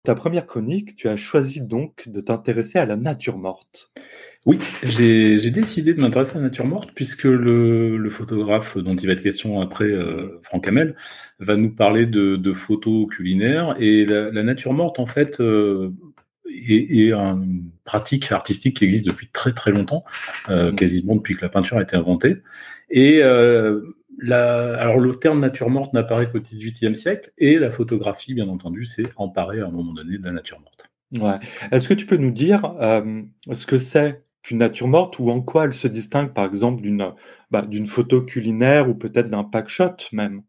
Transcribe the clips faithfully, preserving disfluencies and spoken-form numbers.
Ta première chronique, tu as choisi donc de t'intéresser à la nature morte. Oui, j'ai, j'ai décidé de m'intéresser à la nature morte puisque le, le photographe dont il va être question après, euh, Franck Hamel, va nous parler de, de photos culinaires et la, la nature morte en fait euh, est, est une pratique artistique qui existe depuis très très longtemps, euh, quasiment depuis que la peinture a été inventée. Et euh, la, alors le terme nature morte n'apparaît qu'au dix-huitième siècle et la photographie, bien entendu, s'est emparée à un moment donné de la nature morte. Ouais. Est-ce que tu peux nous dire euh, ce que c'est qu'une nature morte ou en quoi elle se distingue, par exemple, d'une bah, d'une photo culinaire ou peut-être d'un packshot même?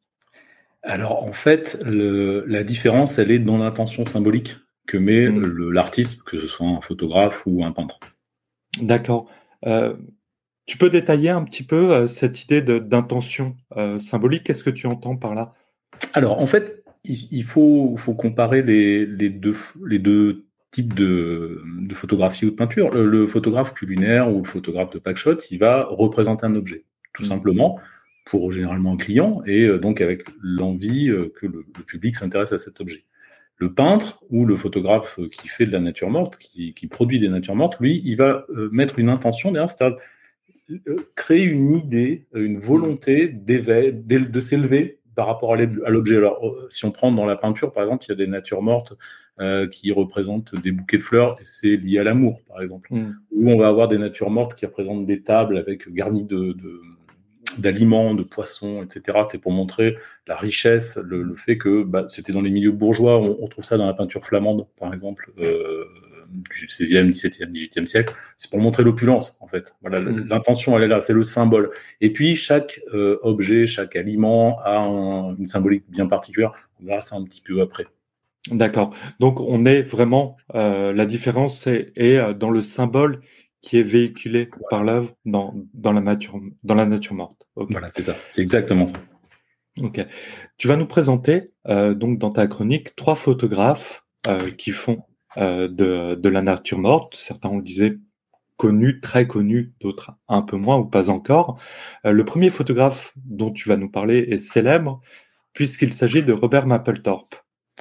Alors en fait, le, la différence, elle est dans l'intention symbolique que met Mm. le, l'artiste, que ce soit un photographe ou un peintre. D'accord. Euh, tu peux détailler un petit peu euh, cette idée de, d'intention euh, symbolique? Qu'est-ce que tu entends par là? Alors en fait, il, il faut, faut comparer les, les, deux, les deux types de, de photographie ou de peinture. Le, le photographe culinaire ou le photographe de packshot, il va représenter un objet, tout Mm. simplement, pour généralement un client, et euh, donc avec l'envie euh, que le, le public s'intéresse à cet objet. Le peintre ou le photographe qui fait de la nature morte, qui, qui produit des natures mortes, lui, il va euh, mettre une intention derrière, c'est-à-dire euh, créer une idée, une volonté d'éveil, de s'élever par rapport à l'objet. Alors, euh, si on prend dans la peinture, par exemple, il y a des natures mortes euh, qui représentent des bouquets de fleurs, et c'est lié à l'amour, par exemple. Mm. Ou on va avoir des natures mortes qui représentent des tables avec garnies de, de d'aliments, de poissons, et cetera. C'est pour montrer la richesse, le, le fait que bah, c'était dans les milieux bourgeois. On, on trouve ça dans la peinture flamande, par exemple, euh, du seizième, dix-septième, dix-huitième siècle. C'est pour montrer l'opulence, en fait. Voilà, Mm. l'intention, elle est là, c'est le symbole. Et puis, chaque euh, objet, chaque aliment a un, une symbolique bien particulière. On verra ça un petit peu après. D'accord. Donc on est vraiment euh, la différence est, est euh, dans le symbole qui est véhiculé par l'œuvre dans, dans la nature dans la nature morte. Ok. Voilà, c'est ça. C'est exactement ça. Ok. Tu vas nous présenter euh, donc dans ta chronique trois photographes euh, qui font euh, de, de la nature morte. Certains on le disait connus, très connus, d'autres un peu moins ou pas encore. Euh, le premier photographe dont tu vas nous parler est célèbre puisqu'il s'agit de Robert Mapplethorpe.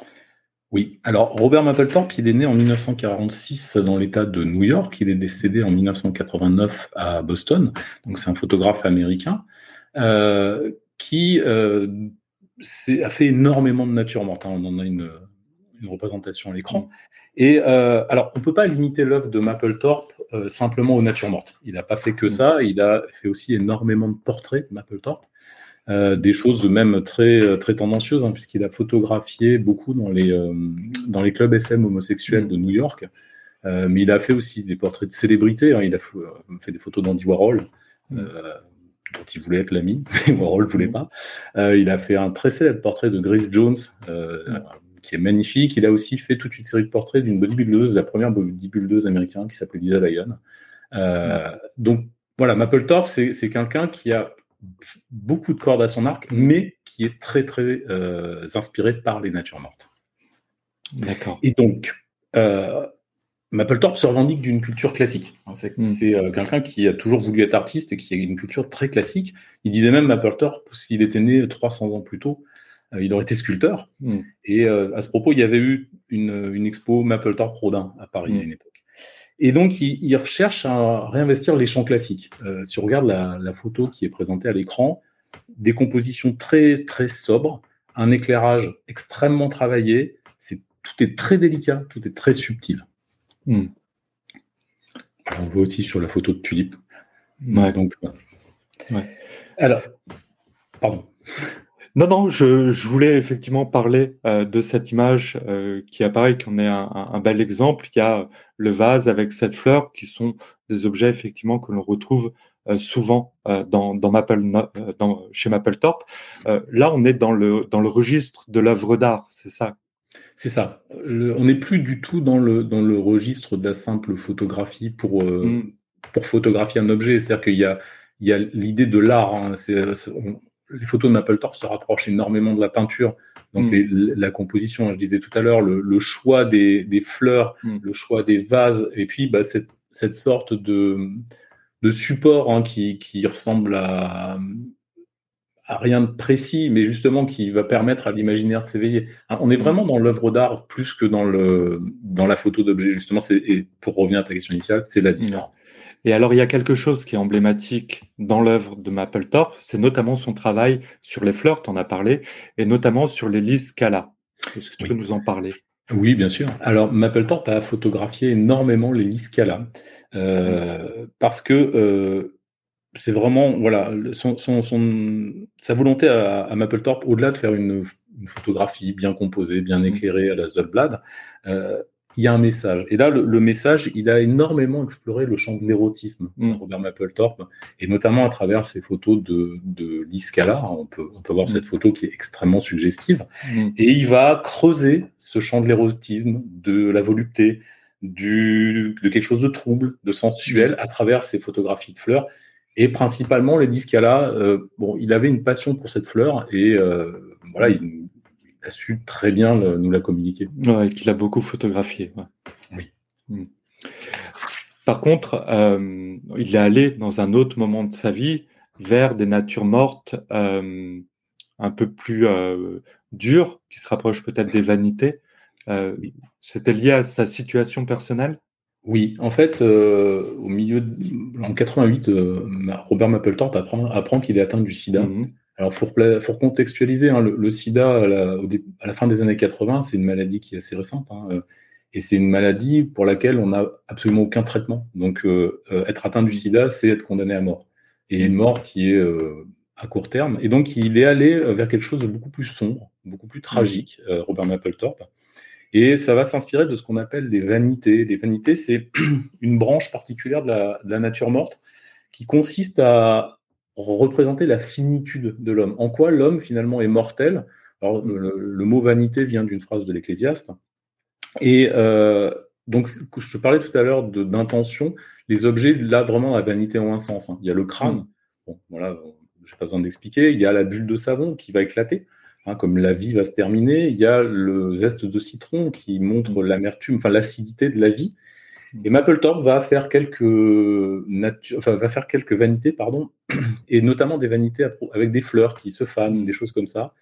Oui, alors Robert Mapplethorpe, il est né en dix-neuf cent quarante-six dans l'État de New York, il est décédé en dix-neuf cent quatre-vingt-neuf à Boston, donc c'est un photographe américain euh, qui euh, a fait énormément de nature morte, hein. On en a une, une représentation à l'écran. Et euh, alors, on peut pas limiter l'œuvre de Mapplethorpe euh, simplement aux natures mortes. Il n'a pas fait que ça, il a fait aussi énormément de portraits, Mapplethorpe. Euh, des choses même très très tendancieuses, hein, puisqu'il a photographié beaucoup dans les euh, dans les clubs S M homosexuels de New York, euh, mais il a fait aussi des portraits de célébrités, hein. Il a fait, euh, fait des photos d'Andy Warhol, euh, dont il voulait être l'ami, mais Warhol voulait pas. Euh, il a fait un très célèbre portrait de Grace Jones, euh, qui est magnifique. Il a aussi fait toute une série de portraits d'une bodybuildeuse, la première bodybuildeuse américaine qui s'appelait Lisa Lyon. Euh, donc voilà, Mapplethorpe, c'est, c'est quelqu'un qui a beaucoup de cordes à son arc, mais qui est très très euh, inspiré par les natures mortes. D'accord. Et donc, euh, Mapplethorpe se revendique d'une culture classique. C'est, mm. c'est euh, quelqu'un qui a toujours voulu être artiste et qui a une culture très classique. Il disait même, Mapplethorpe, s'il était né trois cents ans plus tôt, euh, il aurait été sculpteur. Mm. Et euh, à ce propos, il y avait eu une, une expo Mapplethorpe-Rodin à Paris mm. à une époque. Et donc, il, il recherche à réinvestir les chants classiques. Euh, si on regarde la, la photo qui est présentée à l'écran, des compositions très, très sobres, un éclairage extrêmement travaillé, c'est, tout est très délicat, tout est très subtil. Mm. On voit aussi sur la photo de Tulipe. Ouais. Donc, ouais. Alors, pardon. Non, non, je, je voulais effectivement parler euh, de cette image euh, qui apparaît, qu'on est un, un, un bel exemple. Il y a le vase avec cette fleur, qui sont des objets effectivement que l'on retrouve euh, souvent euh, dans, dans, Maple, dans chez Mapplethorpe. Euh, là, on est dans le dans le registre de l'œuvre d'art, c'est ça. C'est ça. Le, on n'est plus du tout dans le dans le registre de la simple photographie pour euh, mm. pour photographier un objet. C'est-à-dire qu'il y a il y a l'idée de l'art. Hein. C'est, c'est, on, les photos de Mapplethorpe se rapprochent énormément de la peinture. Donc mm. les, la composition, je disais tout à l'heure, le, le choix des, des fleurs, mm. le choix des vases, et puis bah, cette, cette sorte de, de support, hein, qui, qui ressemble à, rien de précis, mais justement qui va permettre à l'imaginaire de s'éveiller. Hein, on est vraiment dans l'œuvre d'art plus que dans le dans la photo d'objet, justement. C'est, et pour revenir à ta question initiale, c'est la différence. Et alors, il y a quelque chose qui est emblématique dans l'œuvre de Mapplethorpe, c'est notamment son travail sur les fleurs, tu en as parlé, et notamment sur les lys Scala. Est-ce que tu Oui. peux nous en parler? Oui, bien sûr. Alors, Mapplethorpe a photographié énormément les lys Scala, euh, parce que euh, c'est vraiment, voilà, son, son, son, sa volonté à, à Mapplethorpe, au-delà de faire une, une photographie bien composée, bien éclairée à la Zolblad, euh, il y a un message. Et là, le, le message, il a énormément exploré le champ de l'érotisme, mm. Robert Mapplethorpe, et notamment à travers ses photos de, de lys Scala. On peut, on peut voir mm. cette photo qui est extrêmement suggestive. Mm. Et il va creuser ce champ de l'érotisme, de la volupté, du, de quelque chose de trouble, de sensuel, à travers ces photographies de fleurs. Et principalement, les lys Scala, euh, bon, il avait une passion pour cette fleur et euh, voilà, il, il a su très bien le, nous la communiquer. Ouais, qu'il a beaucoup photographié. Ouais. Oui. Mm. Par contre, euh, il est allé dans un autre moment de sa vie vers des natures mortes euh, un peu plus euh, dures, qui se rapprochent peut-être des vanités. Euh, oui. C'était lié à sa situation personnelle? Oui, en fait, euh, au milieu, de, en quatre-vingt-huit, euh, Robert Mapplethorpe apprend, apprend qu'il est atteint du sida. Mm-hmm. Alors, faut, faut contextualiser, hein, le, le sida à la, au, à la fin des années quatre-vingts, c'est une maladie qui est assez récente, hein, euh, et c'est une maladie pour laquelle on n'a absolument aucun traitement. Donc, euh, euh, être atteint du sida, c'est être condamné à mort, et une mort qui est euh, à court terme. Et donc, il est allé vers quelque chose de beaucoup plus sombre, beaucoup plus tragique, euh, Robert Mapplethorpe. Et ça va s'inspirer de ce qu'on appelle des vanités. Les vanités, c'est une branche particulière de la, de la nature morte qui consiste à représenter la finitude de l'homme. En quoi l'homme, finalement, est mortel. Alors, le, le mot vanité vient d'une phrase de l'Ecclésiaste. Et euh, donc, je te parlais tout à l'heure de, d'intention. Les objets, là, vraiment, la vanité ont un sens. Hein. Il y a le crâne. Bon, voilà, j'ai pas besoin d'expliquer. Il y a la bulle de savon qui va éclater. Hein, comme la vie va se terminer, il y a le zeste de citron qui montre l'amertume, enfin l'acidité de la vie. Et Mapplethorpe va faire quelques natu- enfin, va faire quelques vanités, pardon, et notamment des vanités avec des fleurs qui se fanent, des choses comme ça.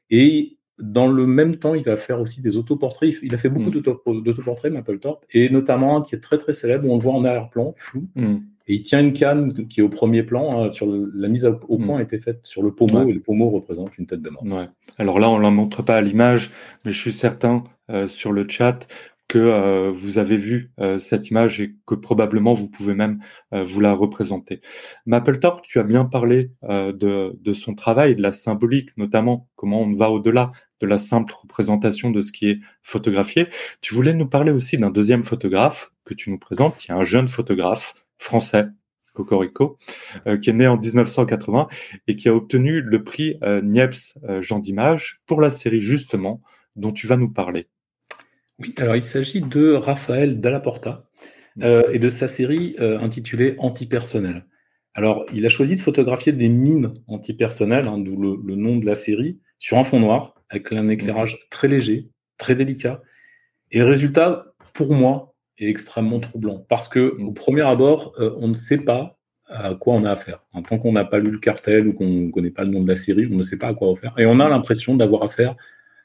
Et dans le même temps, il va faire aussi des autoportraits. Il a fait beaucoup mmh. d'autoportraits, Mapplethorpe, et notamment un qui est très très célèbre, où on le voit en arrière-plan, flou. Mmh. Et il tient une canne qui est au premier plan. Hein, sur le, la mise au point mmh. a été faite sur le pommeau, ouais. Et le pommeau représente une tête de mort. Ouais. Alors là, on ne la montre pas à l'image, mais je suis certain euh, sur le chat que euh, vous avez vu euh, cette image et que probablement vous pouvez même euh, vous la représenter. Mapplethorpe, tu as bien parlé euh, de, de son travail, de la symbolique, notamment comment on va au-delà de la simple représentation de ce qui est photographié. Tu voulais nous parler aussi d'un deuxième photographe que tu nous présentes, qui est un jeune photographe français, Cocorico, euh, qui est né en dix-neuf cent quatre-vingts et qui a obtenu le prix euh, Niepce euh, Jean d'Image pour la série justement dont tu vas nous parler. Oui, alors il s'agit de Raphaël Dalla Porta euh, et de sa série euh, intitulée Antipersonnel. Alors, il a choisi de photographier des mines antipersonnelles, hein, d'où le, le nom de la série, sur un fond noir, avec un éclairage très léger, très délicat. Et le résultat, pour moi, est extrêmement troublant, parce que au premier abord, euh, on ne sait pas à quoi on a affaire. En tant qu'on n'a pas lu le cartel ou qu'on ne connaît pas le nom de la série, on ne sait pas à quoi affaire. Et on a l'impression d'avoir affaire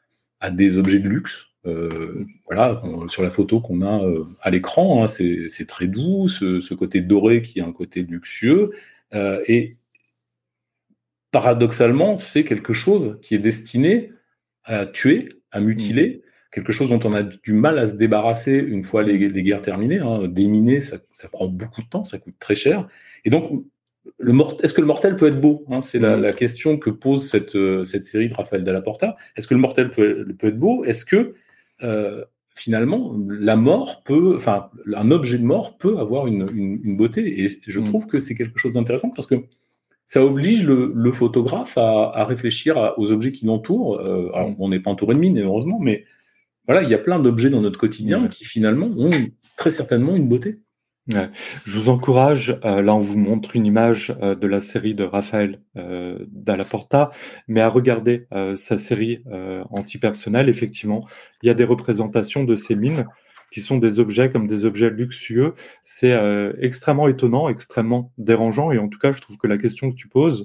à des objets de luxe. Euh, voilà, on, sur la photo qu'on a euh, à l'écran, hein, c'est, c'est très doux, ce, ce côté doré qui est un côté luxueux, euh, et paradoxalement, c'est quelque chose qui est destiné à tuer, à mutiler, mmh. quelque chose dont on a du mal à se débarrasser une fois les, les guerres terminées. Hein. Déminer, ça, ça prend beaucoup de temps, ça coûte très cher, et donc le mort, est-ce que le mortel peut être beau, hein, c'est la, la question que pose cette, euh, cette série de Raphaël Dalla Porta. Est-ce que le mortel peut, peut être beau? Est-ce que euh, finalement la mort peut, enfin un objet de mort peut avoir une, une, une beauté? Et je mmh. trouve que c'est quelque chose d'intéressant parce que ça oblige le, le photographe à, à réfléchir à, aux objets qui l'entourent. Euh, alors on n'est pas entouré de mines, heureusement, mais voilà, il y a plein d'objets dans notre quotidien mmh. qui finalement ont très certainement une beauté. Ouais. Je vous encourage, euh, là on vous montre une image euh, de la série de Raphaël euh, Dalla Porta, mais à regarder euh, sa série euh, antipersonnelle. Effectivement, il y a des représentations de ces mines qui sont des objets comme des objets luxueux. C'est euh, extrêmement étonnant, extrêmement dérangeant, et en tout cas je trouve que la question que tu poses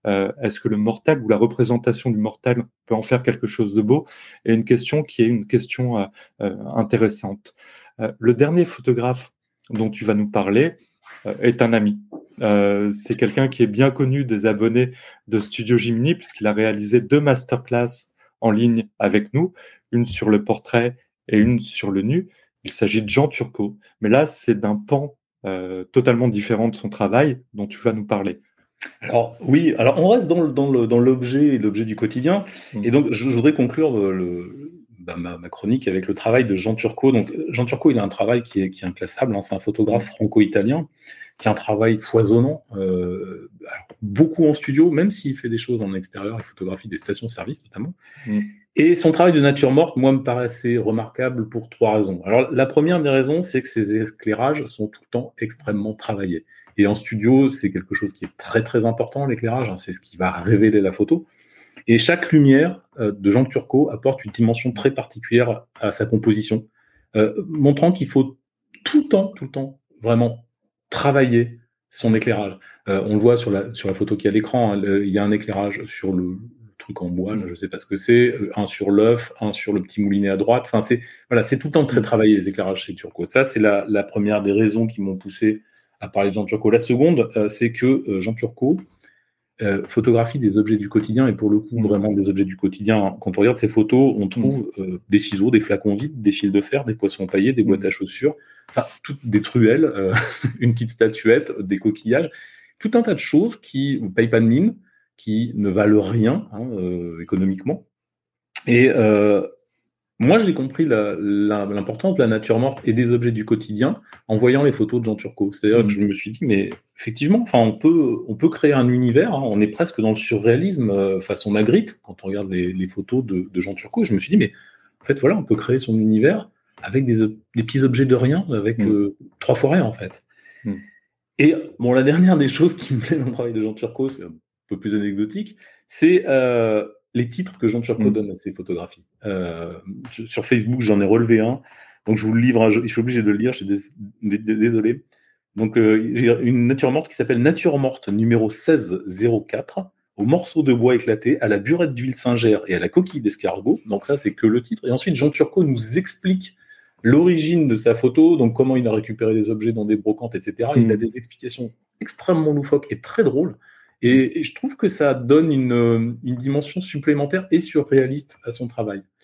euh, est-ce que le mortel ou la représentation du mortel peut en faire quelque chose de beau? Et une question qui est une question euh, euh, intéressante. Euh, le dernier photographe dont tu vas nous parler euh, est un ami. Euh, c'est quelqu'un qui est bien connu des abonnés de Studio Gimini, puisqu'il a réalisé deux masterclass en ligne avec nous, une sur le portrait et une sur le nu. Il s'agit de Jean Turcot. Mais là, c'est d'un pan euh, totalement différent de son travail dont tu vas nous parler. Alors oui, alors on reste dans, le, dans, le, dans l'objet, l'objet du quotidien. Mmh. Et donc je, je voudrais conclure le, le, bah, ma, ma chronique avec le travail de Jean Turcot. Donc Jean Turcot, il a un travail qui est, qui est inclassable. Hein. C'est un photographe franco-italien qui a un travail foisonnant, euh, alors, beaucoup en studio, même s'il fait des choses en extérieur, il photographie des stations-service notamment. Mmh. Et son travail de nature morte, moi, me paraissait remarquable pour trois raisons. Alors la première des raisons, c'est que ses éclairages sont tout le temps extrêmement travaillés. Et en studio, c'est quelque chose qui est très très important, l'éclairage, hein, c'est ce qui va révéler la photo. Et chaque lumière euh, de Jean Turcot apporte une dimension très particulière à sa composition, euh, montrant qu'il faut tout le temps, tout le temps, vraiment travailler son éclairage. Euh, on le voit sur la, sur la photo qui est à l'écran, hein, le, il y a un éclairage sur le, le truc en bois, là, je sais pas ce que c'est, un sur l'œuf, un sur le petit moulinet à droite. Enfin, c'est, voilà, c'est tout le temps très travaillé, les éclairages chez Turcot. Ça, c'est la, la première des raisons qui m'ont poussé à parler de Jean Turcot. La seconde, euh, c'est que euh, Jean Turcot euh, photographie des objets du quotidien, et pour le coup, vraiment des objets du quotidien. Quand on regarde ces photos, on trouve euh, des ciseaux, des flacons vides, des fils de fer, des poissons paillés, des boîtes à chaussures, enfin, toutes des truelles, euh, une petite statuette, des coquillages, tout un tas de choses qui ne payent pas de mine, qui ne valent rien hein, euh, économiquement. Et euh, moi, j'ai compris la, la, l'importance de la nature morte et des objets du quotidien en voyant les photos de Jean Turcot. C'est-à-dire mmh. que je me suis dit, mais effectivement, enfin, on peut, on peut créer un univers. Hein, on est presque dans le surréalisme euh, façon Magritte quand on regarde les, les photos de, de Jean Turcot. Je me suis dit, mais en fait, voilà, on peut créer son univers avec des, des petits objets de rien, avec mmh. euh, trois fois rien en fait. Mmh. Et bon, la dernière des choses qui me plaît dans le travail de Jean Turcot, c'est un peu plus anecdotique, c'est euh, les titres que Jean Turcot mmh. donne à ses photographies. Euh, sur Facebook, j'en ai relevé un, donc je vous le livre, je suis obligé de le lire, je suis dés- dés- désolé. Donc, euh, j'ai une nature morte qui s'appelle Nature morte numéro seize zéro quatre, au morceau de bois éclaté, à la burette d'huile singère et à la coquille d'escargot. Donc ça, c'est que le titre. Et ensuite, Jean Turcot nous explique l'origine de sa photo, donc comment il a récupéré des objets dans des brocantes, et cetera. Mmh. Il a des explications extrêmement loufoques et très drôles. Et, et je trouve que ça donne une, une dimension supplémentaire et surréaliste à son travail.